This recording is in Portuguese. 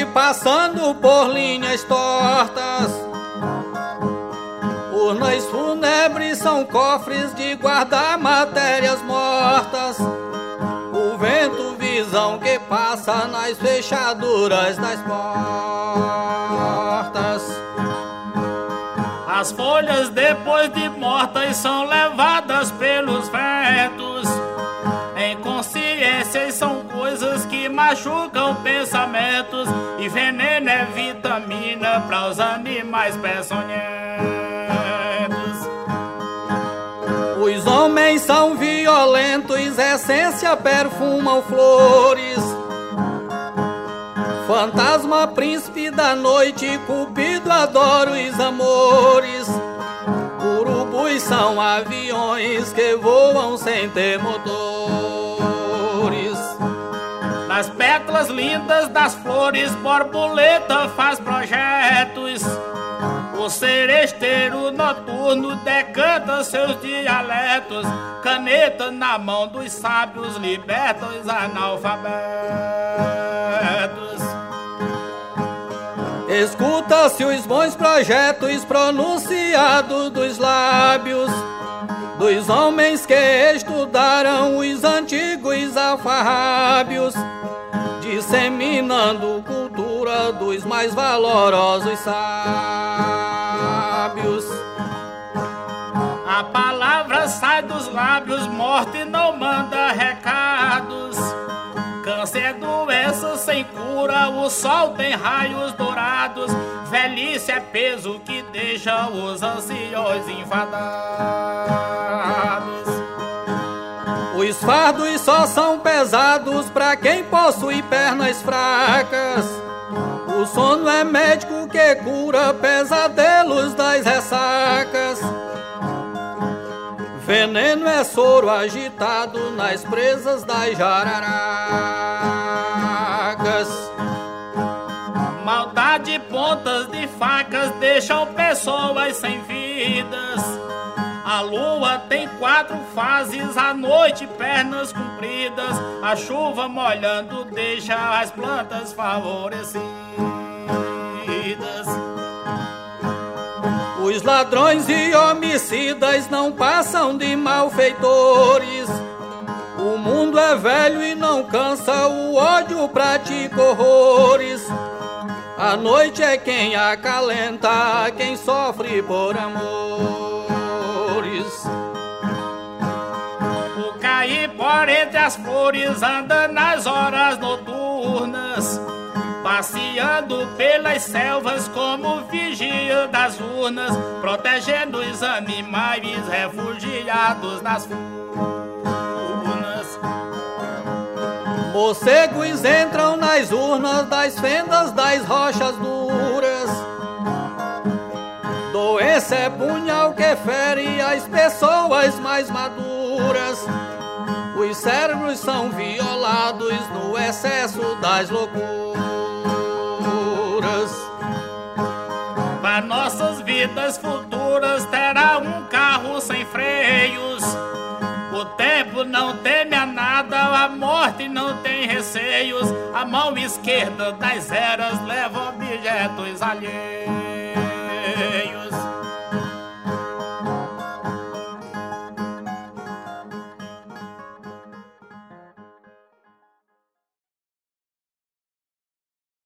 passando por linhas tortas. Urnas fúnebres são cofres de guardar matérias mortas. O vento, visão que passa nas fechaduras das portas. As folhas depois de mortas são levadas pelos ventos. Inconsciências são coisas que machucam pensamentos. E veneno é vitamina para os animais peçonhentos. Os homens são violentos, essência perfumam flores. Fantasma, príncipe da noite, cupido adora os amores. Urubus são aviões que voam sem ter motores. Nas pétalas lindas das flores, borboleta faz projetos. O seresteiro noturno decanta seus dialetos. Caneta na mão dos sábios liberta os analfabetos. Escuta-se os bons projetos pronunciados dos lábios dos homens que estudaram os antigos alfarrábios, disseminando cultura dos mais valorosos sábios. A palavra sai dos lábios, morte não manda recados. Câncer é doença sem cura, o sol tem raios dourados. Velhice é peso que deixa os anciões enfadados. Os fardos só são pesados pra quem possui pernas fracas. O sono é médico que cura pesadelos das ressacas. Veneno é soro agitado nas presas das jararacas. Maldade e pontas de facas deixam pessoas sem vidas. A lua tem 4 fases, a noite pernas compridas. A chuva molhando deixa as plantas favorecidas. Os ladrões e homicidas não passam de malfeitores. O mundo é velho e não cansa, o ódio pratica horrores. A noite é quem acalenta, quem sofre por amores. O caipora entre as flores anda nas horas noturnas, passeando pelas selvas como vigia das urnas, protegendo os animais refugiados nas furnas. Morcegos entram nas urnas das fendas das rochas duras. Doença é punhal que fere as pessoas mais maduras. Os cérebros são violados no excesso das loucuras. Para nossas vidas futuras terá um carro sem freios. O tempo não teme a nada, a morte não tem receios. A mão esquerda das eras leva objetos alheios.